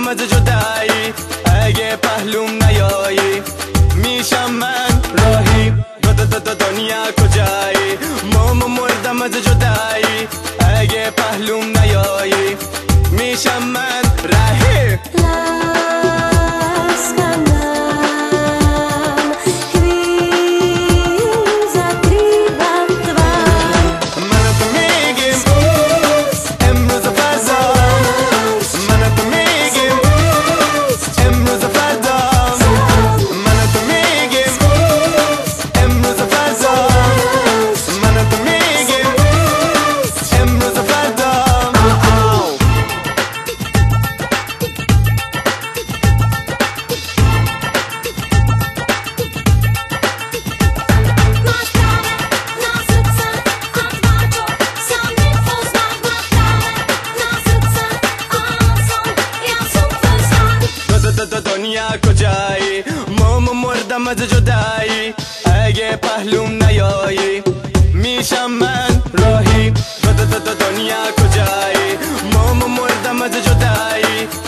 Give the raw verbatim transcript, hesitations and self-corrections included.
مردم از جدایی، اگه پهلوم نیایی میشم من راهی. دو دو دو دو دنیا کجایی؟ ماما مردم از جدایی، اگه پهلوم نیایی میشم من راهی. دنیا کجایی؟ ماما مردم از جدایی، اگه پهلوم نیایی میشم من راهی. دو دو دو دنیا کجایی؟ ماما مردم از جدایی،